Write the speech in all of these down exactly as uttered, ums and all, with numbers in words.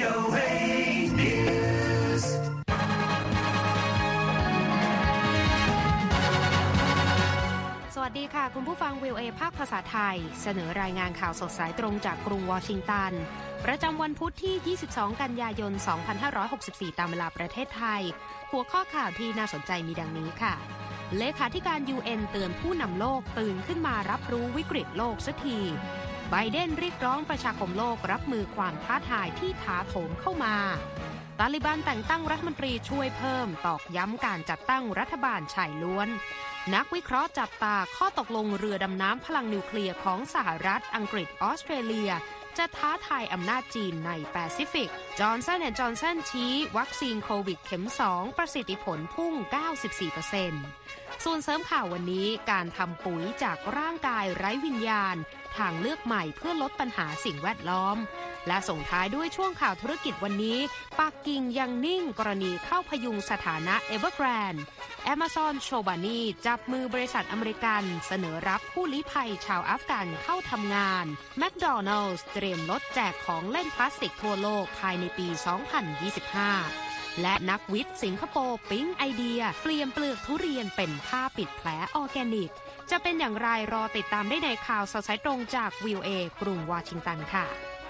โอ เอ News สวัสดีค่ะคุณผู้ฟัง วี โอ เอ ภาคภาษาไทยเสนอรายงานข่าวสดสายตรงจากกรุงวอชิงตันประจำวันพุธที่ยี่สิบสองกันยายนสองพันห้าร้อยหกสิบสี่ตามเวลาประเทศไทยหัวข้อข่าวที่น่าสนใจมีดังนี้ค่ะเลขาธิการ ยู เอ็น เตือนผู้นำโลกตื่นขึ้นมารับรู้วิกฤตโลกสักทีไบเดนเรียกร้องประชาคมโลกรับมือความท้าทายที่ถาโถมเข้ามาตาลิบันแต่งตั้งรัฐมนตรีช่วยเพิ่มตอกย้ำการจัดตั้งรัฐบาลชายล้วนนักวิเคราะห์จับตาข้อตกลงเรือดำน้ำพลังนิวเคลียร์ของสหรัฐอังกฤษออสเตรเลียจะท้าทายอำนาจจีนในแปซิฟิกจอห์นสัน แอนด์ จอห์นสันชี้วัคซีนโควิดเข็มสองประสิทธิผลพุ่ง เก้าสิบสี่เปอร์เซ็นต์ ส่วนเสริมข่าววันนี้การทำปุ๋ยจากร่างกายไร้วิญญาณทางเลือกใหม่เพื่อลดปัญหาสิ่งแวดล้อมและส่งท้ายด้วยช่วงข่าวธุรกิจวันนี้ปักกิ่งยังนิ่งกรณีเข้าพยุงสถานะ Evergrande Amazon โชบานีจับมือบริษัทอเมริกันเสนอรับผู้ลี้ภัยชาวอัฟกันเข้าทำงาน McDonald's เตรียมลดแจกของเล่นพลาสติกทั่วโลกภายในปี สองพันยี่สิบห้า และนักวิทย์สิงคโปร์ปิ๊งไอเดียเปลี่ยนเปลือกทุเรียนเป็นผ้าปิดแผลออร์แกนิกจะเป็นอย่างไรรอติดตามได้ในข่าวสดสายตรงจาก วี โอ เอ กรุงวอชิงตันค่ะ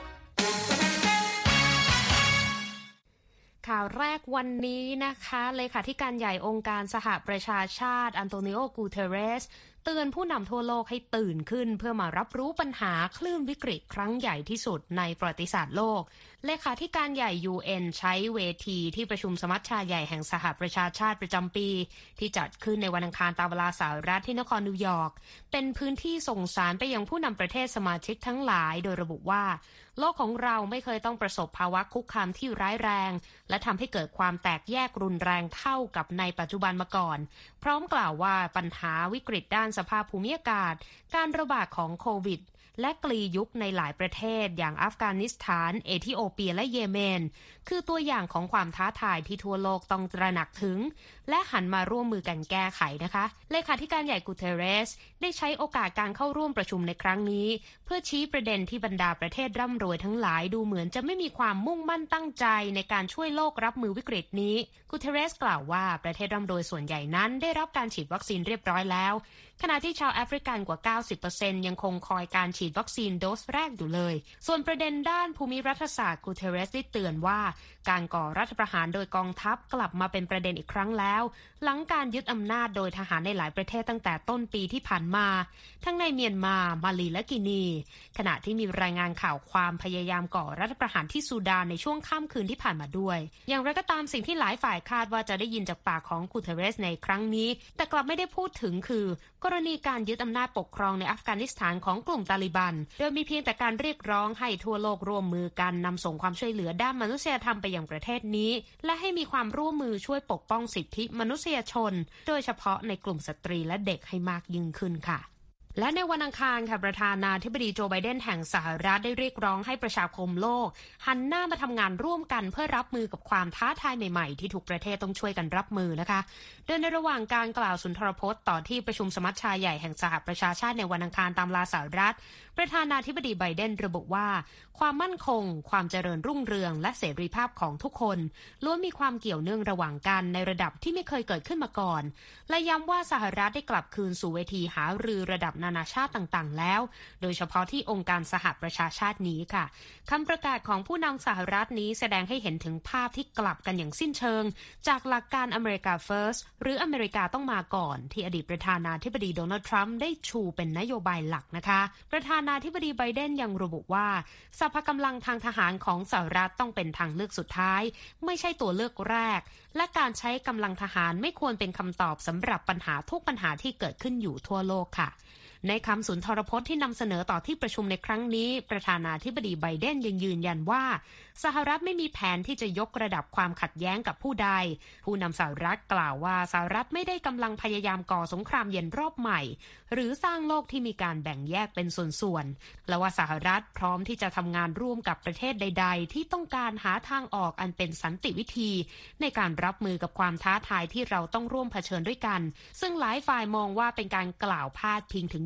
ข่าวแรกวันนี้นะคะเลขาธิการใหญ่องค์การสหประชาชาติอันโตนิโอ กูเทเรสเตือนผู้นำทั่วโลกให้ตื่นขึ้นเพื่อมารับรู้ปัญหาคลื่นวิกฤตครั้งใหญ่ที่สุดในประวัติศาสตร์โลกเลขาธิการใหญ่ ยู เอ็น ใช้เวทีที่ประชุมสมัชชาใหญ่แห่งสหประชาชาติประจำปีที่จัดขึ้นในวันอังคารตามเวลาสหรัฐที่นครนิวยอร์กเป็นพื้นที่ส่งสารไปยังผู้นำประเทศสมาชิกทั้งหลายโดยระบุว่าโลกของเราไม่เคยต้องประสบภาวะคุกคามที่ร้ายแรงและทำให้เกิดความแตกแยกรุนแรงเท่ากับในปัจจุบันมาก่อนพร้อมกล่าวว่าปัญหาวิกฤตด้านสภาพภูมิอากาศการระบาดของโควิดและกลียุคในหลายประเทศอย่างอัฟกานิสถานเอธิโอเปียและเยเมนคือตัวอย่างของความท้าทายที่ทั่วโลกต้องตระหนักถึงและหันมาร่วมมือกันแก้ไขนะคะเลขาธิการใหญ่กูเทเรสได้ใช้โอกาสการเข้าร่วมประชุมในครั้งนี้เพื่อชี้ประเด็นที่บรรดาประเทศร่ำรวยทั้งหลายดูเหมือนจะไม่มีความมุ่งมั่นตั้งใจในการช่วยโลกรับมือวิกฤตนี้กูเทเรสกล่าวว่าประเทศร่ำรวยส่วนใหญ่นั้นได้รับการฉีดวัคซีนเรียบร้อยแล้วขณะที่ชาวแอฟริกันกว่า เก้าสิบเปอร์เซ็นต์ ยังคงคอยการฉีดวัคซีนโดสแรกอยู่เลยส่วนประเด็นด้านภูมิรัฐศาสตร์กูเทเรสได้เตือนว่าการก่อรัฐประหารโดยกองทัพกลับมาเป็นประเด็นอีกครั้งแล้วหลังการยึดอำนาจโดยทหารในหลายประเทศตั้งแต่ต้นปีที่ผ่านมาทั้งในเมียนมามาลีและกินีขณะที่มีรายงานข่าวความพยายามก่อรัฐประหารที่ซูดานในช่วงค่ำคืนที่ผ่านมาด้วยอย่างไรก็ตามสิ่งที่หลายฝ่ายคาดว่าจะได้ยินจากปากของกูเทเรสในครั้งนี้แต่กลับไม่ได้พูดถึงคือกรณีการยึดอำนาจปกครองในอัฟกานิสถานของกลุ่มตาลิบันโดยมีเพียงแต่การเรียกร้องให้ทั่วโลกร่วมมือกันนำส่งความช่วยเหลือด้านมนุษยธรรมไปยังประเทศนี้และให้มีความร่วมมือช่วยปกป้องสิทธิมนุษยชนโดยเฉพาะในกลุ่มสตรีและเด็กให้มากยิ่งขึ้นค่ะและในวันอังคารค่ะประธานาธิบดีโจไบเดนแห่งสหรัฐได้เรียกร้องให้ประชาคมโลกหันหน้ามาทำงานร่วมกันเพื่อรับมือกับความท้าทายใหม่ๆที่ทุกประเทศต้องช่วยกันรับมือนะคะโดยในระหว่างการกล่าวสุนทรพจน์ต่อที่ประชุมสมัชชาใหญ่แห่งสหประชาชาติในวันอังคารตามเวลาสหรัฐประธานาธิบดีไบเดนระบุว่าความมั่นคงความเจริญรุ่งเรืองและเสรีภาพของทุกคนล้วนมีความเกี่ยวเนื่องระหว่างกันในระดับที่ไม่เคยเกิดขึ้นมาก่อนและย้ำว่าสหรัฐได้กลับคืนสู่เวทีหารือระดับนานาชาติต่างๆแล้วโดยเฉพาะที่องค์การสหประชาชาตินี้ค่ะคำประกาศของผู้นำสหรัฐนี้แสดงให้เห็นถึงภาพที่กลับกันอย่างสิ้นเชิงจากหลักการอเมริกา First หรืออเมริกาต้องมาก่อนที่อดีตประธานาธิบดีโดนัลด์ทรัมป์ได้ชูเป็นนโยบายหลักนะคะประธานาธิบดีไบเดนยังระบุว่าสภากำลังทางทหารของสหรัฐต้องเป็นทางเลือกสุดท้ายไม่ใช่ตัวเลือกแรกและการใช้กำลังทหารไม่ควรเป็นคำตอบสำหรับปัญหาทุกปัญหาที่เกิดขึ้นอยู่ทั่วโลกค่ะในคำสุนทรพจน์ที่นำเสนอต่อที่ประชุมในครั้งนี้ประธานาธิบดีไบเดนยังยืนยันว่าสหรัฐไม่มีแผนที่จะยกระดับความขัดแย้งกับผู้ใดผู้นำสหรัฐกล่าวว่าสหรัฐไม่ได้กำลังพยายามก่อสงครามเย็นรอบใหม่หรือสร้างโลกที่มีการแบ่งแยกเป็นส่วนๆและว่าสหรัฐพร้อมที่จะทำงานร่วมกับประเทศใดๆที่ต้องการหาทางออกอันเป็นสันติวิธีในการรับมือกับความท้าทายที่เราต้องร่วมเผชิญด้วยกันซึ่งหลายฝ่ายมองว่าเป็นการกล่าวพาดพิงถึง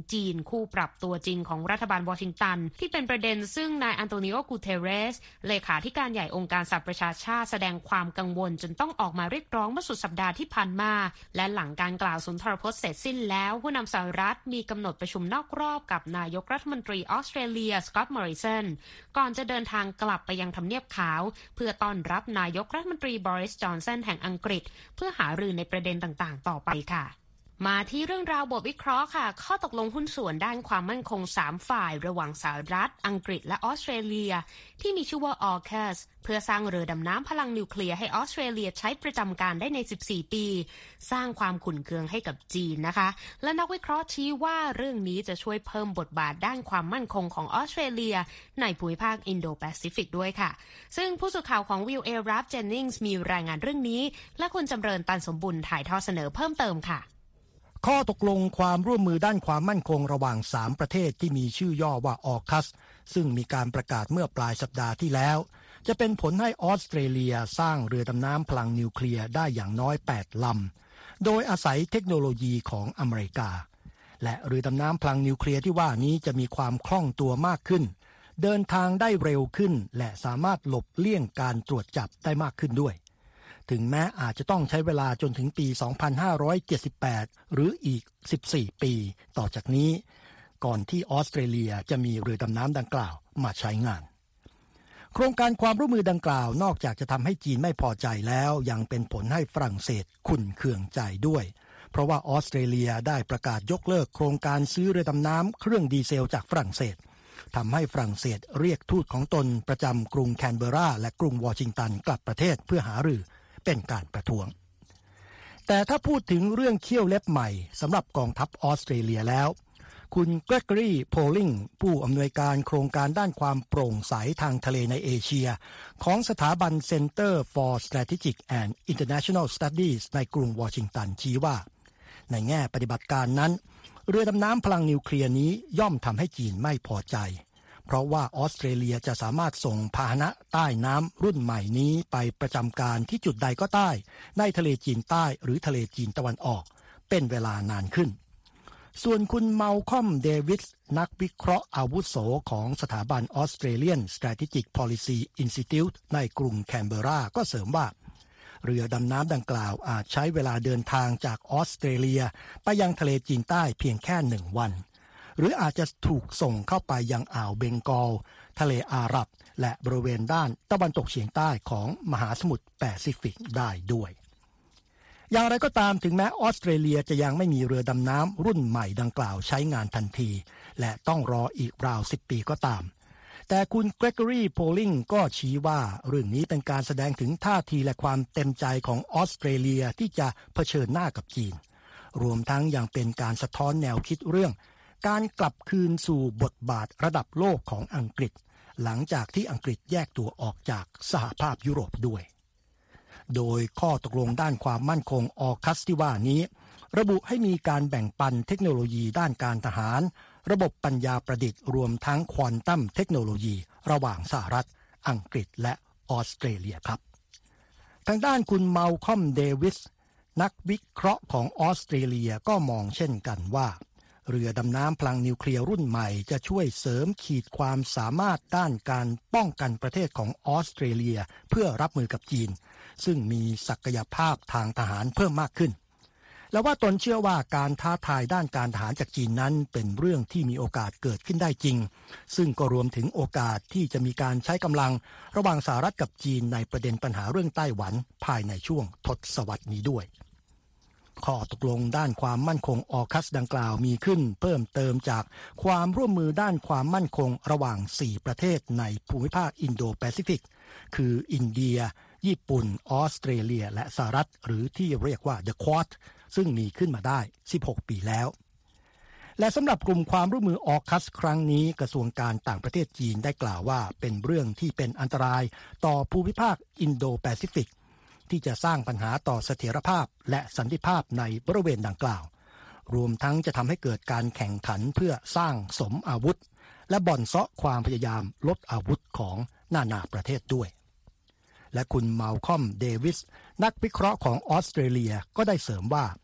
จีนคู่ปรับตัวจริงของรัฐบาลวอชิงตันที่เป็นประเด็นซึ่งนายอันโตนิโอ กูเทเรสเลขาธิการใหญ่องค์การสหประชาชาติแสดงความกังวลจนต้องออกมาเรียกร้องเมื่อสุดสัปดาห์ที่ผ่านมาและหลังการกล่าวสุนทรพจน์เสร็จสิ้นแล้วผู้นำสหรัฐมีกำหนดประชุมนอกรอบกับนายกรัฐมนตรีออสเตรเลียสก็อตต์ มอริสันก่อนจะเดินทางกลับไปยังทำเนียบขาวเพื่อต้อนรับนายกรัฐมนตรีบอริส จอนสันแห่งอังกฤษเพื่อหารือในประเด็นต่างๆต่อไปค่ะมาที่เรื่องราวบทวิเคราะห์ค่ะข้อตกลงหุ้นส่วนด้านความมั่นคงสามฝ่ายระหว่างสหรัฐอังกฤษและออสเตรเลียที่มีชื่อว่า ออคัส เพื่อสร้างเรือดำน้ำพลังนิวเคลียร์ให้ออสเตรเลียใช้ประจำการได้ในสิบสี่ปีสร้างความขุ่นเคืองให้กับจีนนะคะและนักวิเคราะห์ชี้ว่าเรื่องนี้จะช่วยเพิ่มบทบาทด้านความมั่นคงของออสเตรเลียในภูมิภาคอินโดแปซิฟิกด้วยค่ะซึ่งผู้สื่อข่าวของวิล เอ รับ เจนนิงส์มีรายงานเรื่องนี้และคุณจำเริญตันสมบุญถ่ายทอดเสนอเพิ่มเติมค่ะข้อตกลงความร่วมมือด้านความมั่นคงระหว่างสามประเทศที่มีชื่อย่อว่า ออคัส ซึ่งมีการประกาศเมื่อปลายสัปดาห์ที่แล้วจะเป็นผลให้ออสเตรเลียสร้างเรือดำน้ำพลังนิวเคลียร์ได้อย่างน้อยแปดลำโดยอาศัยเทคโนโลยีของอเมริกาและเรือดำน้ำพลังนิวเคลียร์ที่ว่านี้จะมีความคล่องตัวมากขึ้นเดินทางได้เร็วขึ้นและสามารถหลบเลี่ยงการตรวจจับได้มากขึ้นด้วยถึงแม้อาจจะต้องใช้เวลาจนถึงปี สองพันห้าร้อยเจ็ดสิบแปด หรืออีก สิบสี่ ปีต่อจากนี้ก่อนที่ออสเตรเลียจะมีเรือดำน้ำดังกล่าวมาใช้งานโครงการความร่วมมือดังกล่าวนอกจากจะทำให้จีนไม่พอใจแล้วยังเป็นผลให้ฝรั่งเศสขุ่นเคืองใจด้วยเพราะว่าออสเตรเลียได้ประกาศยกเลิกโครงการซื้อเรือดำน้ำเครื่องดีเซลจากฝรั่งเศสทำให้ฝรั่งเศสเรียกทูตของตนประจำกรุงแคนเบอราและกรุงวอชิงตันกลับประเทศเพื่อหารือเป็นการประท้วงแต่ถ้าพูดถึงเรื่องเขี้ยวเล็บใหม่สำหรับกองทัพออสเตรเลียแล้วคุณเกรกอรี โพลิงผู้อำนวยการโครงการด้านความโปร่งใสทางทะเลในเอเชียของสถาบัน Center for Strategic and International Studies ในกรุงวอชิงตันชี้ว่าในแง่ปฏิบัติการนั้นเรือดำน้ำพลังนิวเคลียร์นี้ย่อมทำให้จีนไม่พอใจเพราะว่าออสเตรเลียจะสามารถส่งพาหนะใต้น้ำรุ่นใหม่นี้ไปประจำการที่จุดใดก็ได้ในทะเลจีนใต้หรือทะเลจีนตะวันออกเป็นเวลานานขึ้นส่วนคุณมัลคอม เดวิสนักวิเคราะห์อาวุโสของสถาบัน Australian Strategic Policy Institute ในกรุงแคนเบอราก็เสริมว่าเรือดำน้ำดังกล่าวอาจใช้เวลาเดินทางจากออสเตรเลียไปยังทะเลจีนใต้เพียงแค่หนึ่งวันหรืออาจจะถูกส่งเข้าไปยังอ่าวเบงกอลทะเลอาหรับและบริเวณด้านตะวันตกเฉียงใต้ของมหาสมุทรแปซิฟิกได้ด้วยอย่างไรก็ตามถึงแม้ออสเตรเลียจะยังไม่มีเรือดำน้ำรุ่นใหม่ดังกล่าวใช้งานทันทีและต้องรออีกราวสิบปีก็ตามแต่คุณเกรกอรี โพลิงก็ชี้ว่าเรื่องนี้เป็นการแสดงถึงท่าทีและความเต็มใจของออสเตรเลียที่จะเผชิญหน้ากับจีนรวมทั้งยังเป็นการสะท้อนแนวคิดเรื่องการกลับคืนสู่บทบาทระดับโลกของอังกฤษหลังจากที่อังกฤษแยกตัวออกจากสหภาพยุโรปด้วยโดยข้อตกลงด้านความมั่นคงออคัสที่ว่านี้ระบุให้มีการแบ่งปันเทคโนโลยีด้านการทหารระบบปัญญาประดิษฐ์รวมทั้งควอนตัมเทคโนโลยีระหว่างสหรัฐอังกฤษและออสเตรเลียครับทางด้านคุณมัลคอม เดวิสนักวิเคราะห์ของออสเตรเลียก็มองเช่นกันว่าเรือดำน้ำพลังนิวเคลียร์รุ่นใหม่จะช่วยเสริมขีดความสามารถด้านการป้องกันประเทศของออสเตรเลียเพื่อรับมือกับจีนซึ่งมีศักยภาพทางทหารเพิ่มมากขึ้นและว่าตนเชื่อว่าการท้าทายด้านการทหารจากจีนนั้นเป็นเรื่องที่มีโอกาสเกิดขึ้นได้จริงซึ่งก็รวมถึงโอกาสที่จะมีการใช้กำลังระหว่างสหรัฐกับจีนในประเด็นปัญหาเรื่องไต้หวันภายในช่วงทศวรรษนี้ด้วยข้อตกลงด้านความมั่นคงออคัสดังกล่าวมีขึ้นเพิ่มเติมจากความร่วมมือด้านความมั่นคงระหว่างสี่ประเทศในภูมิภาคอินโดแปซิฟิกคืออินเดียญี่ปุ่นออสเตรเลียและสหรัฐหรือที่เรียกว่า The Quad ซึ่งมีขึ้นมาได้สิบหกปีแล้วและสำหรับกลุ่มความร่วมมือออคัสครั้งนี้กระทรวงการต่างประเทศจีนได้กล่าวว่าเป็นเรื่องที่เป็นอันตรายต่อภูมิภาคอินโดแปซิฟิกที่จะสร้างปัญหาต่อเสถียรภาพและสันติภาพในบริเวณดังกล่าวรวมทั้งจะทำให้เกิดการแข่งขันเพื่อสร้างสมอาวุธและบ่อนเซาะความพยายามลดอาวุธของนานาประเทศด้วยและคุณมัลคอม เดวิสนักวิเคราะห์ของออสเตรเลียก็ได้เสริมว่า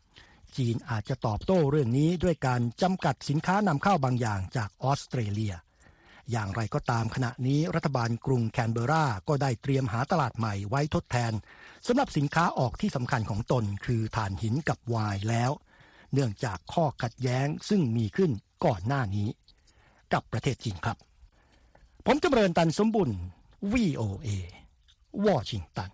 จีนอาจจะตอบโต้เรื่องนี้ด้วยการจำกัดสินค้านำเข้าบางอย่างจากออสเตรเลียอย่างไรก็ตามขณะนี้รัฐบาลกรุงแคนเบอราก็ได้เตรียมหาตลาดใหม่ไว้ทดแทนสำหรับสินค้าออกที่สำคัญของตนคือถ่านหินกับไวน์แล้วเนื่องจากข้อขัดแย้งซึ่งมีขึ้นก่อนหน้านี้กับประเทศจีนครับผมจำเริญตันสมบุญ วี โอ เอ วอชิงตัน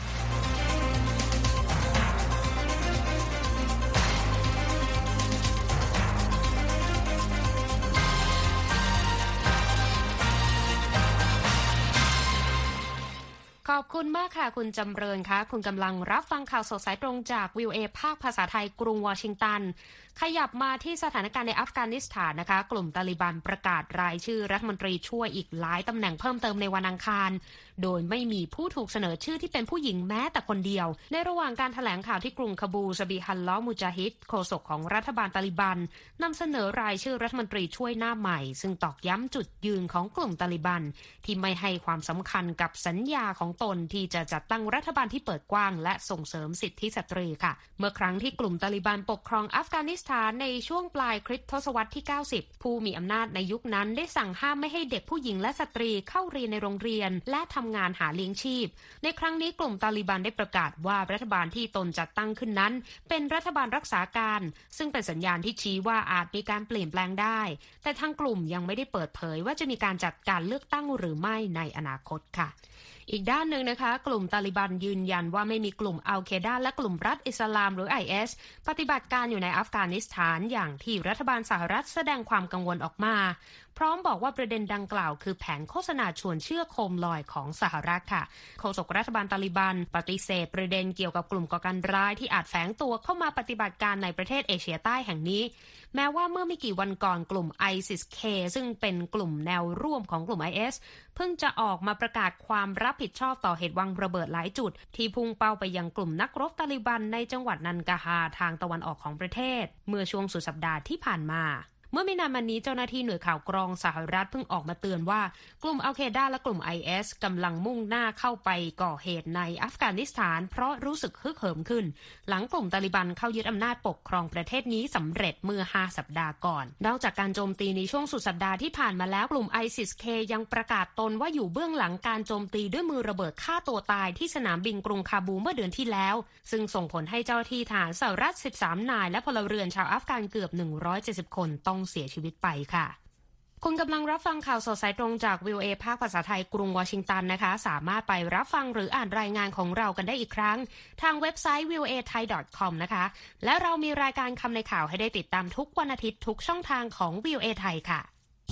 ขอบคุณมากค่ะคุณจำเริญคะคุณกำลังรับฟังข่าวสดสายตรงจาก วี โอ เอ ภาคภาษาไทยกรุงวอชิงตันขยับมาที่สถานการณ์ในอัฟกานิสถานนะคะกลุ่มตาลิบันประกาศรายชื่อรัฐมนตรีช่วยอีกหลายตำแหน่งเพิ่มเติมในวันอังคารโดยไม่มีผู้ถูกเสนอชื่อที่เป็นผู้หญิงแม้แต่คนเดียวในระหว่างการแถลงข่าวที่กรุงคาบูซาบิฮัลลอมุจาฮิดโฆษกของรัฐบาลตาลิบันนำเสนอรายชื่อรัฐมนตรีช่วยหน้าใหม่ซึ่งตอกย้ำจุดยืนของกลุ่มตาลิบันที่ไม่ให้ความสำคัญกับสัญญาของตนที่จะจัดตั้งรัฐบาลที่เปิดกว้างและส่งเสริมสิทธิสตรีค่ะเมื่อครั้งที่กลุ่มตาลิบันปกครองอัฟกานิสถานในช่วงปลายคริสตศตวรรษที่เก้าสิบผู้มีอำนาจในยุคนั้นได้สั่งห้ามไม่ให้เด็กผู้หญิงและสตรีเข้าเรียนในโรงเรียนและทำงานหาเลี้ยงชีพในครั้งนี้กลุ่มตาลิบันได้ประกาศว่ารัฐบาลที่ตนจัดตั้งขึ้นนั้นเป็นรัฐบาลรักษาการซึ่งเป็นสัญญาณที่ชี้ว่าอาจมีการเปลี่ยนแปลงได้แต่ทางกลุ่มยังไม่ได้เปิดเผยว่าจะมีการจัดการเลือกตั้งหรือไม่ในอนาคตค่ะอีกด้านหนึ่งนะคะกลุ่มตาลิบันยืนยันว่าไม่มีกลุ่มอัลเคดาและกลุ่มรัฐอิสลามหรือ ไอ เอส ปฏิบัติการอยู่ในอัฟกานิสถานอย่างที่รัฐบาลสหรัฐแสดงความกังวลออกมาพร้อมบอกว่าประเด็นดังกล่าวคือแผนโฆษณาชวนเชื่อโคมลอยของสหรัฐค่ะโฆษกรัฐบาลตาลิบันปฏิเสธประเด็นเกี่ยวกับกลุ่มก่อการร้ายที่อาจแฝงตัวเข้ามาปฏิบัติการในประเทศเอเชียใต้แห่งนี้แม้ว่าเมื่อไม่กี่วันก่อนกลุ่ม ไอซิส เค ซึ่งเป็นกลุ่มแนวร่วมของกลุ่ม ไอ เอส เพิ่งจะออกมาประกาศความรับผิดชอบต่อเหตุวางระเบิดหลายจุดที่พุ่งเป้าไปยังกลุ่มนักรบตาลิบันในจังหวัดนันกาฮาทางตะวันออกของประเทศเมื่อช่วงสุดสัปดาห์ที่ผ่านมาเมื่อไม่นานมานี้เจ้าหน้าที่หน่วยข่าวกรองสหรัฐเพิ่งออกมาเตือนว่ากลุ่มอัลเคดาและกลุ่ม ไอ เอส กำลังมุ่งหน้าเข้าไปก่อเหตุในอัฟกานิสถานเพราะรู้สึกฮึกเหิมขึ้นหลังกลุ่มตาลิบันเข้ายึดอำนาจปกครองประเทศนี้สำเร็จเมื่อห้าสัปดาห์ก่อนนอกจากการโจมตีในช่วงสุดสัปดาห์ที่ผ่านมาแล้วกลุ่ม ไอ ซิส เค ยังประกาศตนว่าอยู่เบื้องหลังการโจมตีด้วยมือระเบิดฆ่าตัวตายที่สนามบินกรุงคาบูเมื่อเดือนที่แล้วซึ่งส่งผลให้เจ้าหน้าที่ทหารสหรัฐสิบสามนายและพลเรือนชาวอัฟกานเกือบหนึ่งร้อยเจ็ดสิบคนต้องเสียชีวิตไปค่ะคุณกำลังรับฟังข่าวสดสายตรงจาก วี โอ เอ ภาคภาษาไทยกรุงวอชิงตันนะคะสามารถไปรับฟังหรืออ่านรายงานของเรากันได้อีกครั้งทางเว็บไซต์ วี โอ เอ ไทย ดอท คอม นะคะและเรามีรายการคำในข่าวให้ได้ติดตามทุกวันอาทิตย์ทุกช่องทางของ วี โอ เอ ไทยค่ะ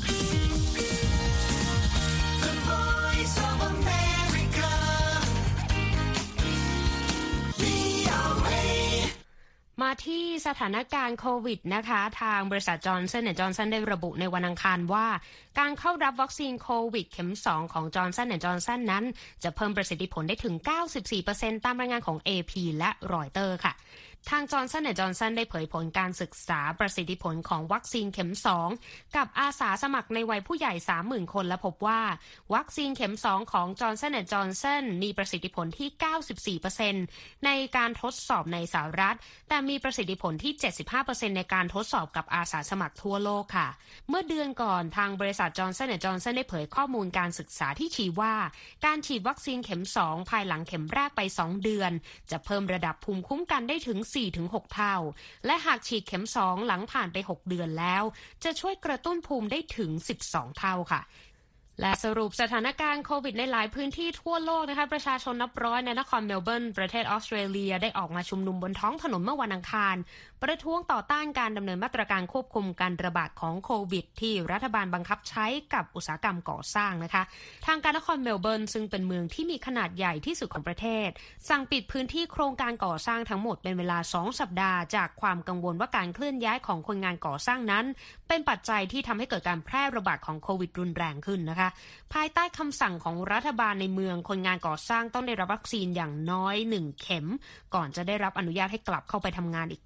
มาที่สถานการณ์โควิดนะคะทางบริษัทจอห์นสัน แอนด์ จอห์นสันได้ระบุในวันอังคารว่าการเข้ารับวัคซีนโควิดเข็มสองของจอห์นสัน แอนด์ จอห์นสันนั้นจะเพิ่มประสิทธิผลได้ถึง เก้าสิบสี่เปอร์เซ็นต์ ตามรายงานของ เอ พี และรอยเตอร์ค่ะทางจอห์นสัน แอนด์ จอห์นสันได้เผยผลการศึกษาประสิทธิผลของวัคซีนเข็มสองกับอาสาสมัครในวัยผู้ใหญ่ สามหมื่น คนและพบว่าวัคซีนเข็มสองของจอห์นสัน แอนด์ จอห์นสันมีประสิทธิผลที่ เก้าสิบสี่เปอร์เซ็นต์ ในการทดสอบในสหรัฐแต่มีประสิทธิผลที่ เจ็ดสิบห้าเปอร์เซ็นต์ ในการทดสอบกับอาสาสมัครทั่วโลกค่ะเมื่อเดือนก่อนทางบริษัทจอห์นสัน แอนด์ จอห์นสันได้เผยข้อมูลการศึกษาที่ชี้ว่าการฉีดวัคซีนเข็มสองภายหลังเข็มแรกไปสองเดือนจะเพิ่มระดับภูมิคุ้มกันได้ถึง สี่ถึงหก เท่าและหากฉีดเข็มสองหลังผ่านไปหกเดือนแล้วจะช่วยกระตุ้นภูมิได้ถึงสิบสองเท่าค่ะและสรุปสถานการณ์โควิดในหลายพื้นที่ทั่วโลกนะคะประชาชนนับร้อยในนครเมลเบิร์นประเทศออสเตรเลียได้ออกมาชุมนุมบนท้องถนนเมื่อวันอังคารประท้วงต่อต้านการดำเนินมาตรการควบคุมการระบาดของโควิดที่รัฐบาลบังคับใช้กับอุตสาหกรรมก่อสร้างนะคะทางการนครเมลเบิร์นซึ่งเป็นเมืองที่มีขนาดใหญ่ที่สุดของประเทศสั่งปิดพื้นที่โครงการก่อสร้างทั้งหมดเป็นเวลาสองสัปดาห์จากความกังวลว่าการเคลื่อนย้ายของคนงานก่อสร้างนั้นเป็นปัจจัยที่ทำให้เกิดการแพร่ระบาดของโควิดรุนแรงขึ้นนะคะภายใต้คำสั่งของรัฐบาลในเมืองคนงานก่อสร้างต้องได้รับวัคซีนอย่างน้อยหนึ่งเข็มก่อนจะได้รับอนุญาตให้กลับเข้าไปทำงานอีกครั้งค่ะ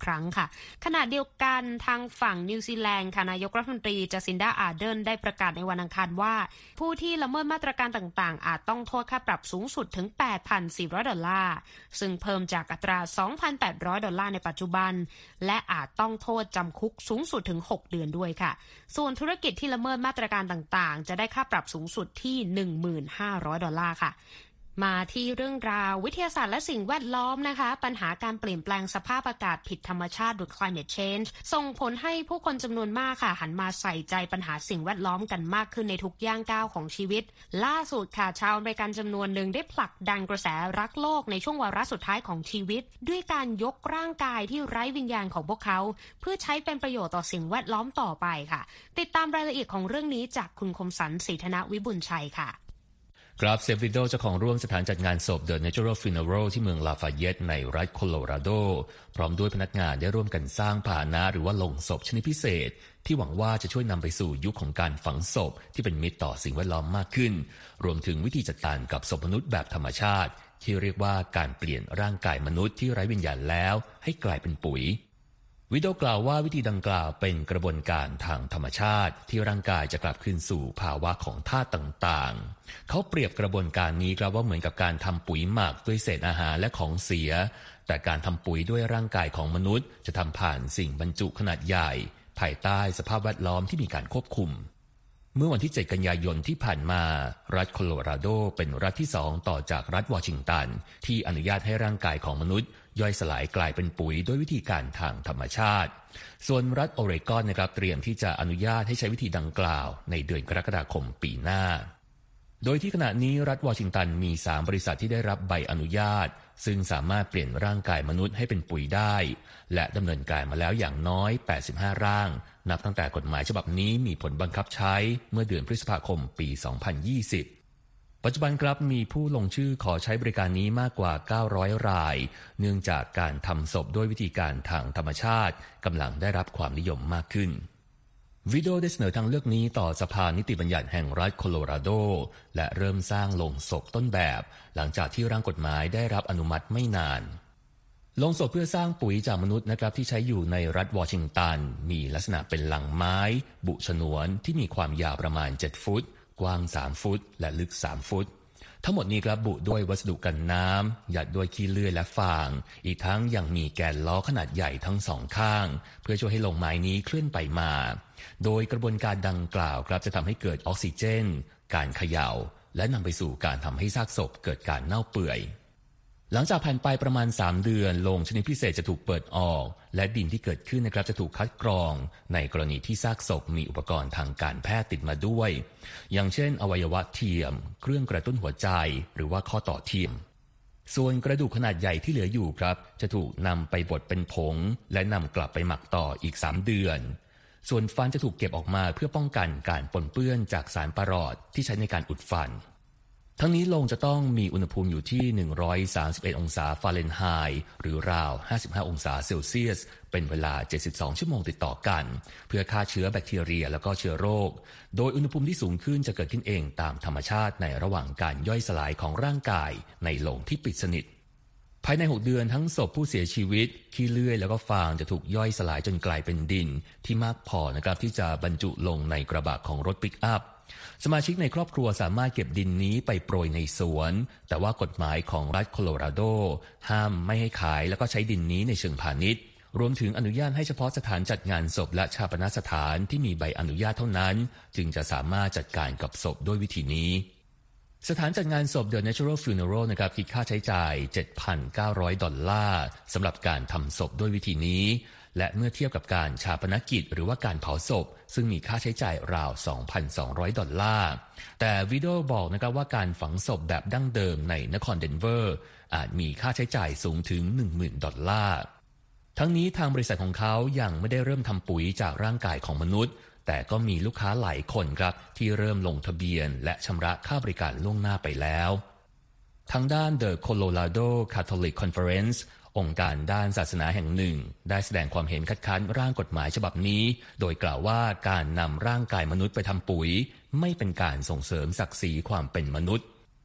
ขณะเดียวกันทางฝั่งนิวซีแลนด์ค่ะนายกรัฐมนตรีจัสินดาอาร์เดนได้ประกาศในวันอังคารว่าผู้ที่ละเมิดมาตรการต่างๆอาจต้องโทษค่าปรับสูงสุดถึง แปดพันสี่ร้อย ดอลลาร์ซึ่งเพิ่มจากอัตรา สองพันแปดร้อย ดอลลาร์ในปัจจุบันและอาจต้องโทษจำคุกสูงสุดถึงหกเดือนด้วยค่ะส่วนธุรกิจที่ละเมิดมาตรการต่างๆจะได้ค่าปรับสูงสุดที่ หนึ่งพันห้าร้อย ดอลลาร์ค่ะมาที่เรื่องราววิทยาศาสตร์และสิ่งแวดล้อมนะคะปัญหาการเปลี่ยนแปลงสภาพอากาศผิดธรรมชาติหรือ climate change ส่งผลให้ผู้คนจำนวนมากค่ะหันมาใส่ใจปัญหาสิ่งแวดล้อมกันมากขึ้นในทุกย่างก้าวของชีวิตล่าสุดค่ะชาวอเมริกันจำนวนหนึ่งได้ผลักดันกระแสรักโลกในช่วงวาระสุดท้ายของชีวิตด้วยการยกร่างกายที่ไร้วิญญาณของพวกเขาเพื่อใช้เป็นประโยชน์ต่อสิ่งแวดล้อมต่อไปค่ะติดตามรายละเอียดของเรื่องนี้จากคุณคมสันต์ศรีธนวิบุญชัยค่ะกราฟเซฟวิโดเจ้าของร่วมสถานจัดงานศพ The Natural Funeral ที่เมืองลาฟาเยตในรัฐโคโลราโดพร้อมด้วยพนักงานได้ร่วมกันสร้างพาหนะหรือว่าโลงศพชนิดพิเศษที่หวังว่าจะช่วยนำไปสู่ยุคของการฝังศพที่เป็นมิตรต่อสิ่งแวดล้อมมากขึ้นรวมถึงวิธีจัดการกับศพมนุษย์แบบธรรมชาติที่เรียกว่าการเปลี่ยนร่างกายมนุษย์ที่ไร้วิญญาณแล้วให้กลายเป็นปุ๋ยวิโดกล่าวว่าวิธีดังกล่าวเป็นกระบวนการทางธรรมชาติที่ร่างกายจะกลับคืนสู่ภาวะของธาตุต่างๆเขาเปรียบกระบวนการนี้กล่าวว่าเหมือนกับการทำปุ๋ยหมักด้วยเศษอาหารและของเสียแต่การทำปุ๋ยด้วยร่างกายของมนุษย์จะทำผ่านสิ่งบรรจุขนาดใหญ่ภายใต้สภาพแวดล้อมที่มีการควบคุมเมื่อวันที่เจ็ดกันยายนที่ผ่านมารัฐโคโลราโดเป็นรัฐที่สองต่อจากรัฐวอชิงตันที่อนุญาตให้ร่างกายของมนุษย์ย่อยสลายกลายเป็นปุ๋ยด้วยวิธีการทางธรรมชาติส่วนรัฐโอเรกอนนะครับเตรียมที่จะอนุญาตให้ใช้วิธีดังกล่าวในเดือนกรกฎาคมปีหน้าโดยที่ขณะนี้รัฐวอชิงตันมีสามบริษัทที่ได้รับใบอนุญาตซึ่งสามารถเปลี่ยนร่างกายมนุษย์ให้เป็นปุ๋ยได้และดำเนินการมาแล้วอย่างน้อยแปดสิบห้าร่างนับตั้งแต่กฎหมายฉบับนี้มีผลบังคับใช้เมื่อเดือนพฤษภาคมปีสองพันยี่สิบปัจจุบันครับมีผู้ลงชื่อขอใช้บริการนี้มากกว่าเก้าร้อยรายเนื่องจากการทำศพด้วยวิธีการทางธรรมชาติกำลังได้รับความนิยมมากขึ้นวิโดได้เสนอทางเลือกนี้ต่อสภานิติบัญญัติแห่งรัฐโคโลราโดและเริ่มสร้างโลงศพต้นแบบหลังจากที่ร่างกฎหมายได้รับอนุมัติไม่นานโลงศพเพื่อสร้างปุ๋ยจากมนุษย์นะครับที่ใช้อยู่ในรัฐวอชิงตันมีลักษณะเป็นลังไม้บุฉนวนที่มีความยาวประมาณเจ็ดฟุตกว้างสามฟุตและลึกสามฟุตทั้งหมดนี้ครับบุด้วยวัสดุกันน้ำหยัดด้วยขี้เลื่อยและฟางอีกทั้งยังมีแกนล้อขนาดใหญ่ทั้งสองข้างเพื่อช่วยให้โลงไม้นี้เคลื่อนไปมาโดยกระบวนการดังกล่าวครับจะทำให้เกิดออกซิเจนการเขย่าและนำไปสู่การทำให้ซากศพเกิดการเน่าเปื่อยหลังจากผ่านไปประมาณสามเดือนโลงชนิดพิเศษจะถูกเปิดออกและดินที่เกิดขึ้นนะครับจะถูกคัดกรองในกรณีที่ซากศพมีอุปกรณ์ทางการแพทย์ติดมาด้วยอย่างเช่นอวัยวะเทียมเครื่องกระตุ้นหัวใจหรือว่าข้อต่อเทียมส่วนกระดูกขนาดใหญ่ที่เหลืออยู่ครับจะถูกนำไปบดเป็นผงและนำกลับไปหมักต่ออีกสามเดือนส่วนฟันจะถูกเก็บออกมาเพื่อป้องกันการปนเปื้อนจากสารประหลอดที่ใช้ในการอุดฟันทั้งนี้โลงจะต้องมีอุณหภูมิอยู่ที่หนึ่งร้อยสามสิบเอ็ดองศาฟาเรนไฮต์หรือราวห้าสิบห้าองศาเซลเซียสเป็นเวลาเจ็ดสิบสองชั่วโมงติดต่อกันเพื่อฆ่าเชื้อแบคทีเรียแล้วก็เชื้อโรคโดยอุณหภูมิที่สูงขึ้นจะเกิดขึ้นเองตามธรรมชาติในระหว่างการย่อยสลายของร่างกายในโลงที่ปิดสนิทภายในหกเดือนทั้งศพผู้เสียชีวิตขี้เลื่อยแล้วก็ฟางจะถูกย่อยสลายจนกลายเป็นดินที่มากพอนะครับที่จะบรรจุลงในกระบะของรถปิกอัพสมาชิกในครอบครัวสามารถเก็บดินนี้ไปโปรยในสวนแต่ว่ากฎหมายของรัฐโคโลราโดห้ามไม่ให้ขายแล้วก็ใช้ดินนี้ในเชิงพาณิชย์รวมถึงอนุญาตให้เฉพาะสถานจัดงานศพและชาปนสถานที่มีใบอนุญาตเท่านั้นจึงจะสามารถจัดการกับศพด้วยวิธีนี้สถานจัดงานศพ The Natural Funeral นะครับคิดค่าใช้จ่าย เจ็ดพันเก้าร้อย ดอลลาร์สำหรับการทำศพด้วยวิธีนี้และเมื่อเทียบกับการชาปนกิจหรือว่าการเผาศพซึ่งมีค่าใช้จ่ายราว สองพันสองร้อย ดอลลาร์แต่วิดีโอบอกนะครับว่าการฝังศพแบบดั้งเดิมในนครเดนเวอร์อาจมีค่าใช้จ่ายสูงถึง หนึ่งหมื่น ดอลลาร์ทั้งนี้ทางบริษัทของเขายังไม่ได้เริ่มทำปุ๋ยจากร่างกายของมนุษย์แต่ก็มีลูกค้าหลายคนครับที่เริ่มลงทะเบียนและชำระค่าบริการล่วงหน้าไปแล้วทางด้าน The Colorado Catholic Conference องค์การด้านศาสนาแห่งหนึ่งได้แสดงความเห็นคัดค้านร่างกฎหมายฉบับนี้โดยกล่าวว่าการนำร่างกายมนุษย์ไปทำปุ๋ยไม่เป็นการส่งเสริมศักดิ์ศรีความเป็นมนุษย์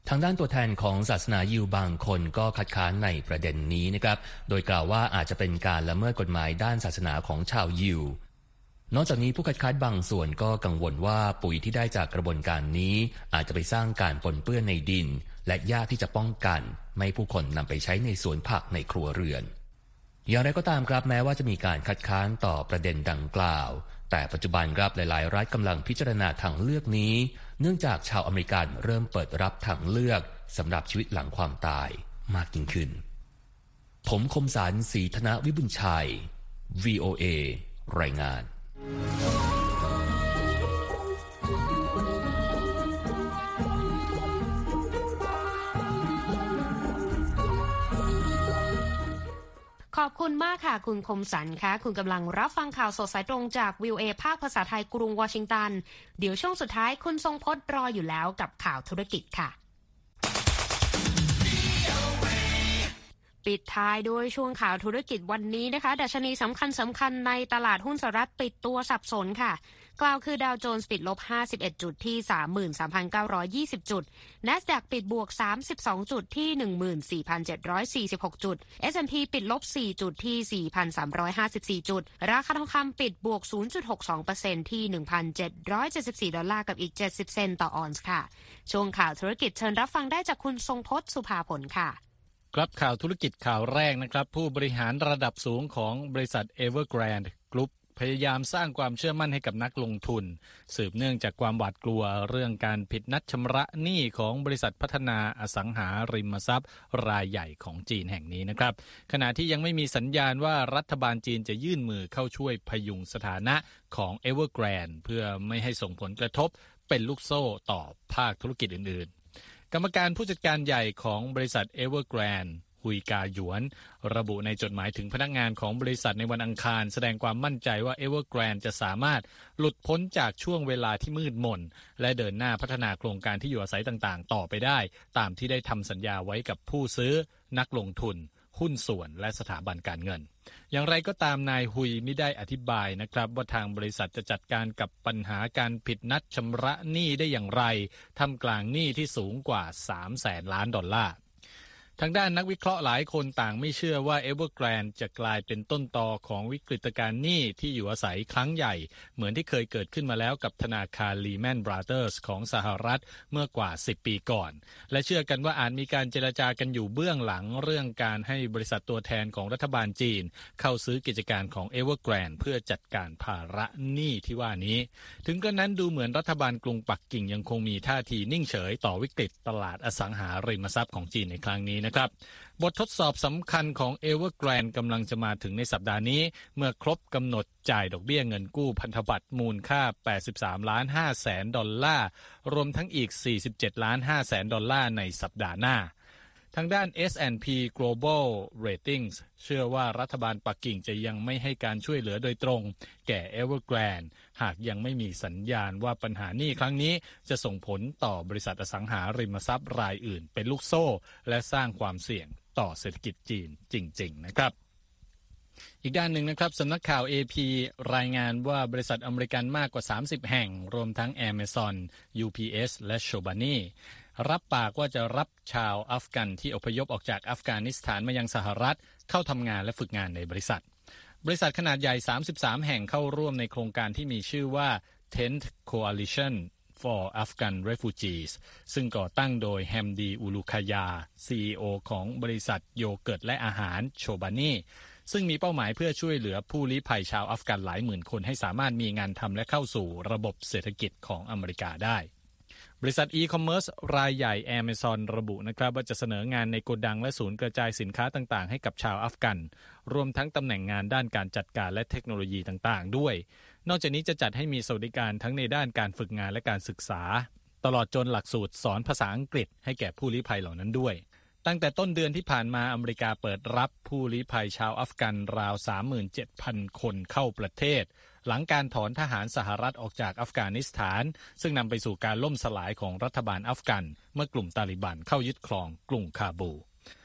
ทางด้านตัวแทนของศาสนายิวบางคนก็คัดค้านในประเด็นนี้นะครับโดยกล่าวว่าอาจจะเป็นการละเมิดกฎหมายด้านศาสนาของชาวยิวนอกจากนี้ผู้คัดค้านบางส่วนก็กังวลว่าปุ๋ยที่ได้จากกระบวนการนี้อาจจะไปสร้างการปนเปื้อนในดินและยากที่จะป้องกันไม่ให้ผู้คนนำไปใช้ในสวนผักในครัวเรือนอย่างไรก็ตามครับแม้ว่าจะมีการคัดค้านต่อประเด็นดังกล่าวแต่ปัจจุบันครับหลายๆรัฐกำลังพิจารณาทางเลือกนี้เนื่องจากชาวอเมริกันเริ่มเปิดรับทางเลือกสำหรับชีวิตหลังความตายมากยิ่งขึ้นผมคมสารศรีธนวิบุญชัย วี โอ เอ รายงานขอบคุณมากค่ะคุณคมสันค่ะคุณกำลังรับฟังข่าวสดสายตรงจาก วี โอ เอ ภาคภาษาไทยกรุงวอชิงตันเดี๋ยวช่วงสุดท้ายคุณทรงพจน์รออยู่แล้วกับข่าวธุรกิจค่ะปิดท้ายด้วยช่วงข่าวธุรกิจวันนี้นะคะดัชนีสำคัญสำคัญในตลาดหุ้นสหรัฐปิดตัวสับสนค่ะกล่าวคือดาวโจนส์ปิดลบห้าสิบเอ็ดจุดที่ สามหมื่นสามพันเก้าร้อยยี่สิบ จุด NASDAQ ปิดบวกสามสิบสองจุดที่ หนึ่งหมื่นสี่พันเจ็ดร้อยสี่สิบหก จุด เอส แอนด์ พี ปิดลบสี่จุดที่ สี่พันสามร้อยห้าสิบสี่ จุดราคาทองคำปิดบวก ศูนย์จุดหกสองเปอร์เซ็นต์ ที่ หนึ่งพันเจ็ดร้อยเจ็ดสิบสี่ดอลลาร์กับอีกเจ็ดสิบเซนต์ต่อออนซ์ค่ะช่วงข่าวธุรกิจเชิญรับฟังได้จากคุณทรงพจน์สุภาผลค่ะครับข่าวธุรกิจข่าวแรกนะครับผู้บริหารระดับสูงของบริษัท Evergrande Group พยายามสร้างความเชื่อมั่นให้กับนักลงทุนสืบเนื่องจากความหวาดกลัวเรื่องการผิดนัดชำระหนี้ของบริษัทพัฒนาอสังหาริมทรัพย์รายใหญ่ของจีนแห่งนี้นะครับขณะที่ยังไม่มีสัญญาณว่ารัฐบาลจีนจะยื่นมือเข้าช่วยพยุงสถานะของ Evergrande เพื่อไม่ให้ส่งผลกระทบเป็นลูกโซ่ต่อภาคธุรกิจอื่นๆกรรมการผู้จัดการใหญ่ของบริษัท Evergrandeฮุยกาหยวนระบุในจดหมายถึงพนักงานของบริษัทในวันอังคารแสดงความมั่นใจว่า Evergrande จะสามารถหลุดพ้นจากช่วงเวลาที่มืดมนและเดินหน้าพัฒนาโครงการที่อยู่อาศัยต่างๆต่อไปได้ตามที่ได้ทำสัญญาไว้กับผู้ซื้อนักลงทุนหุ้นส่วนและสถาบันการเงินอย่างไรก็ตามนายฮุยไม่ได้อธิบายนะครับว่าทางบริษัทจะจัดการกับปัญหาการผิดนัดชำระหนี้ได้อย่างไรท่ามกลางหนี้ที่สูงกว่าสามแสนล้านดอลลาร์ทางด้านนักวิเคราะห์หลายคนต่างไม่เชื่อว่า Evergrande จะกลายเป็นต้นตอของวิกฤตการณ์หนี้ที่อยู่อาศัยครั้งใหญ่เหมือนที่เคยเกิดขึ้นมาแล้วกับธนาคาร Lehman Brothers ของสหรัฐเมื่อกว่าสิบปีก่อนและเชื่อกันว่าอาจมีการเจรจากันอยู่เบื้องหลังเรื่องการให้บริษัทตัวแทนของรัฐบาลจีนเข้าซื้อกิจการของ Evergrande เพื่อจัดการภาระหนี้ที่ว่านี้ถึงกระนั้นดูเหมือนรัฐบาลกรุงปักกิ่งยังคงมีท่าทีนิ่งเฉยต่อวิกฤตตลาดอสังหาริมทรัพย์ของจีนในครั้งนี้นะครับบททดสอบสำคัญของ Evergrande กำลังจะมาถึงในสัปดาห์นี้เมื่อครบกำหนดจ่ายดอกเบี้ยเงินกู้พันธบัตรมูลค่าแปดสิบสามล้านห้าแสนดอลลาร์รวมทั้งอีกสี่สิบเจ็ดล้านห้าแสนดอลลาร์ในสัปดาห์หน้าทางด้าน เอส แอนด์ พี Global Ratings เชื่อว่ารัฐบาลปักกิ่งจะยังไม่ให้การช่วยเหลือโดยตรงแก่ Evergrande หากยังไม่มีสัญญาณว่าปัญหาหนี้ครั้งนี้จะส่งผลต่อบริษัทอสังหาริมทรัพย์รายอื่นเป็นลูกโซ่และสร้างความเสี่ยงต่อเศรษฐกิจจีนจริงๆนะครับอีกด้านหนึ่งนะครับสำนักข่าว เอ พี รายงานว่าบริษัทอเมริกันมากกว่าสามสิบแห่งรวมทั้ง Amazon ยู พี เอส และ Chobaniรับปากว่าจะรับชาวอัฟกันที่อพยพออกจากอัฟกานิสถานมายังสหรัฐเข้าทำงานและฝึกงานในบริษัทบริษัทขนาดใหญ่สามสิบสามแห่งเข้าร่วมในโครงการที่มีชื่อว่า tenth Coalition for Afghan Refugees ซึ่งก่อตั้งโดยแฮมดีอูลูคายา ซี อี โอ ของบริษัทโยเกิร์ตและอาหารโชบานีซึ่งมีเป้าหมายเพื่อช่วยเหลือผู้ลี้ภัยชาวอัฟกันหลายหมื่นคนให้สามารถมีงานทำและเข้าสู่ระบบเศรษฐกิจของอเมริกาได้บริษัทอีคอมเมิร์ซรายใหญ่ Amazon ระบุนะครับว่าจะเสนองานในโกดังและศูนย์กระจายสินค้าต่างๆให้กับชาวอัฟกันรวมทั้งตำแหน่งงานด้านการจัดการและเทคโนโลยีต่างๆด้วยนอกจากนี้จะจัดให้มีสวัสดิการทั้งในด้านการฝึกงานและการศึกษาตลอดจนหลักสูตรสอนภาษาอังกฤษให้แก่ผู้ลี้ภัยเหล่านั้นด้วยตั้งแต่ต้นเดือนที่ผ่านมาอเมริกาเปิดรับผู้ลี้ภัยชาวอัฟกันราว สามหมื่นเจ็ดพัน คนเข้าประเทศหลังการถอนทหารสหรัฐออกจากอัฟกานิสถานซึ่งนำไปสู่การล่มสลายของรัฐบาลอัฟกันเมื่อกลุ่มตาลิบันเข้ายึดครองกรุงคาบู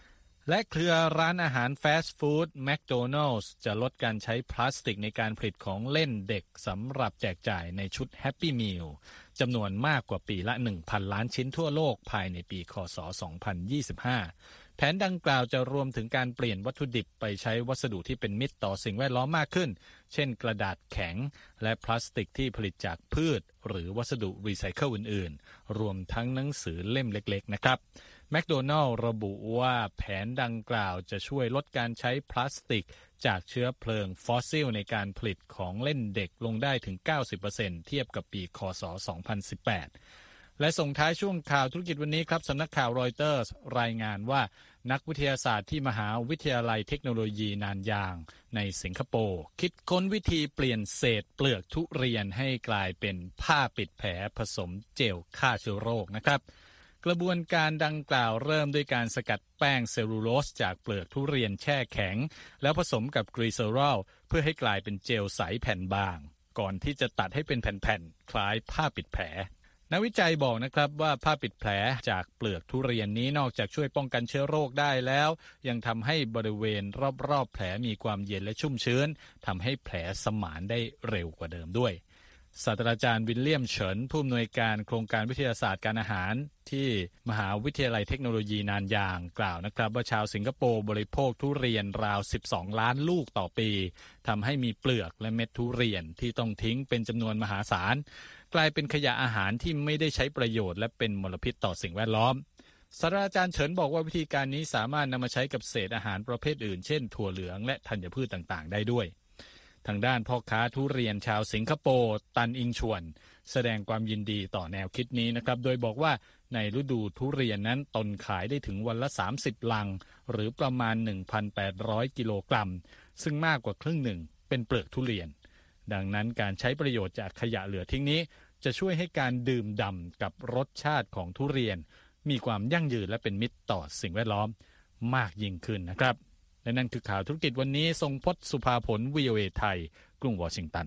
และเครือร้านอาหารฟาสต์ฟู้ดแมคโดนัลด์จะลดการใช้พลาสติกในการผลิตของเล่นเด็กสำหรับแจกจ่ายในชุดแฮปปี้มีลจำนวนมากกว่าปีละ หนึ่งพัน ล้านชิ้นทั่วโลกภายในปีค.ศ. สองพันยี่สิบห้าแผนดังกล่าวจะรวมถึงการเปลี่ยนวัตถุดิบไปใช้วัสดุที่เป็นมิตรต่อสิ่งแวดล้อมมากขึ้นเช่นกระดาษแข็งและพลาสติกที่ผลิตจากพืชหรือวัสดุรีไซเคิลอื่นๆรวมทั้งหนังสือเล่มเล็กๆนะครับแมคโดนัลด์ระบุว่าแผนดังกล่าวจะช่วยลดการใช้พลาสติกจากเชื้อเพลิงฟอสซิลในการผลิตของเล่นเด็กลงได้ถึง เก้าสิบเปอร์เซ็นต์ เทียบกับปีค.ศ. สองพันสิบแปดและส่งท้ายช่วงข่าวธุรกิจวันนี้ครับสำนักข่าวรอยเตอร์สรายงานว่านักวิทยาศาสตร์ที่มหาวิทยาลัยเทคโนโลยีนานยางในสิงคโปร์คิดค้นวิธีเปลี่ยนเศษเปลือกทุเรียนให้กลายเป็นผ้าปิดแผลผสมเจลฆ่าเชื้อโรคนะครับกระบวนการดังกล่าวเริ่มด้วยการสกัดแป้งเซลลูโลสจากเปลือกทุเรียนแช่แข็งแล้วผสมกับกลีเซอรอลเพื่อให้กลายเป็นเจลใสแผ่นบางก่อนที่จะตัดให้เป็นแผ่นๆคล้ายผ้าปิดแผลนักวิจัยบอกนะครับว่าผ้าปิดแผลจากเปลือกทุเรียนนี้นอกจากช่วยป้องกันเชื้อโรคได้แล้วยังทำให้บริเวณรอบๆแผลมีความเย็นและชุ่มชื้นทำให้แผลสมานได้เร็วกว่าเดิมด้วยศาสตราจารย์วิลเลียมเฉินผู้อำนวยการโครงการวิทยาศาสตร์การอาหารที่มหาวิทยาลัยเทคโนโลยีนานยางกล่าวนะครับว่าชาวสิงคโปร์บริโภคทุเรียนราวสิบสองล้านลูกต่อปีทำให้มีเปลือกและเม็ดทุเรียนที่ต้องทิ้งเป็นจำนวนมหาศาลกลายเป็นขยะอาหารที่ไม่ได้ใช้ประโยชน์และเป็นมลพิษต่อสิ่งแวดล้อมศาสตราจารย์เฉินบอกว่าวิธีการนี้สามารถนำมาใช้กับเศษอาหารประเภทอื่นเช่นถั่วเหลืองและธัญพืชต่างๆได้ด้วยทางด้านพ่อค้าทุเรียนชาวสิงคโปร์ตันอิงชวนแสดงความยินดีต่อแนวคิดนี้นะครับโดยบอกว่าในฤดูทุเรียนนั้นตนขายได้ถึงวันละสามสิบลังหรือประมาณ หนึ่งพันแปดร้อย กิโลกรัมซึ่งมากกว่าครึ่งหนึ่งเป็นเปลือกทุเรียนดังนั้นการใช้ประโยชน์จากขยะเหลือทิ้งนี้จะช่วยให้การดื่มด่ำกับรสชาติของทุเรียนมีความยั่งยืนและเป็นมิตรต่อสิ่งแวดล้อมมากยิ่งขึ้นนะครับและนั่นคือข่าวธุรกิจวันนี้ทรงพจน์สุภาผล วี โอ เอ ไทยกรุงวอชิงตัน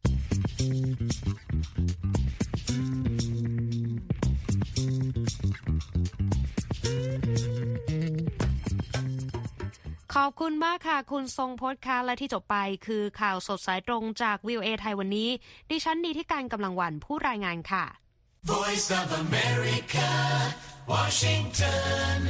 ขอบคุณมากค่ะคุณทรงพจน์ค่ะและที่จบไปคือข่าวสดสายตรงจาก วี โอ เอ ไทยวันนี้ดิฉันดีที่การกำลังวันผู้รายงานค่ะ Voice of America, Washington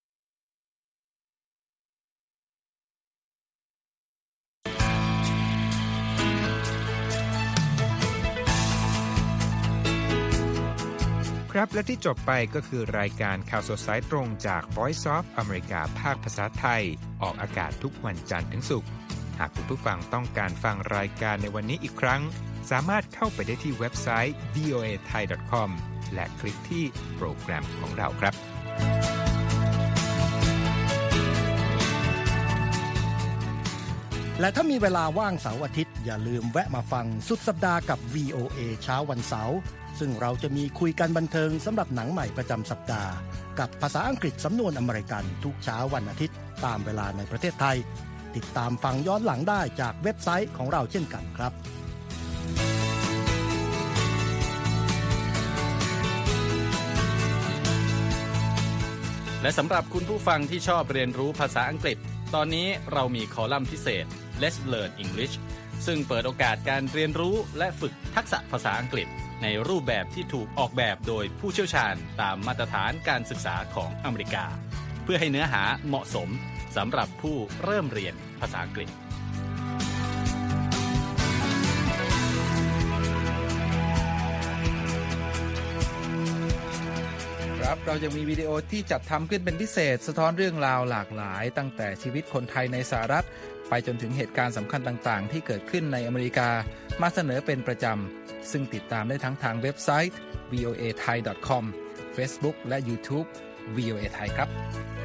ครับและที่จบไปก็คือรายการข่าวสดสายตรงจาก Voice of America ภาคภาษาไทยออกอากาศทุกวันจันทร์ถึงศุกร์หากคุณผู้ฟังต้องการฟังรายการในวันนี้อีกครั้งสามารถเข้าไปได้ที่เว็บไซต์ วี โอ เอ ไทย ดอท คอม และคลิกที่โปรแกรมของเราครับและถ้ามีเวลาว่างเสาร์อาทิตย์อย่าลืมแวะมาฟังสุดสัปดาห์กับ วี โอ เอ เช้าวันเสาร์ซึ่งเราจะมีคุยกันบันเทิงสำหรับหนังใหม่ประจำสัปดาห์กับภาษาอังกฤษสำนวนอเมริกันทุกเช้าวันอาทิตย์ตามเวลาในประเทศไทยติดตามฟังย้อนหลังได้จากเว็บไซต์ของเราเช่นกันครับและสำหรับคุณผู้ฟังที่ชอบเรียนรู้ภาษาอังกฤษตอนนี้เรามีคอลัมน์พิเศษ Let's Learn English ซึ่งเปิดโอกาสการเรียนรู้และฝึกทักษะภาษาอังกฤษในรูปแบบที่ถูกออกแบบโดยผู้เชี่ยวชาญตามมาตรฐานการศึกษาของอเมริกาเพื่อให้เนื้อหาเหมาะสมสำหรับผู้เริ่มเรียนภาษาอังกฤษครับเรายังมีวิดีโอที่จัดทำขึ้นเป็นพิเศษสะท้อนเรื่องราวหลากหลายตั้งแต่ชีวิตคนไทยในสหรัฐไปจนถึงเหตุการณ์สำคัญต่างๆที่เกิดขึ้นในอเมริกามาเสนอเป็นประจำซึ่งติดตามได้ทั้งทางเว็บไซต์ วี โอ เอ ไทย ดอท คอม Facebook และ YouTube วี โอ เอ ไทยครับ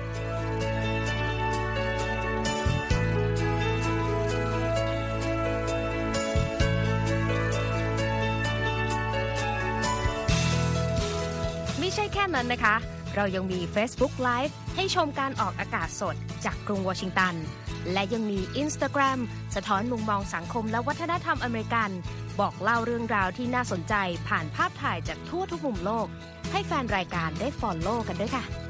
ไม่ใช่แค่นั้นนะคะเรายังมี Facebook Live ให้ชมการออกอากาศสดจากกรุงวอชิงตันและยังมี Instagram สะท้อนมุมมองสังคมและวัฒนธรรมอเมริกันบอกเล่าเรื่องราวที่น่าสนใจผ่านภาพถ่ายจากทั่วทุกมุมโลกให้แฟนรายการได้ follow กันด้วยค่ะ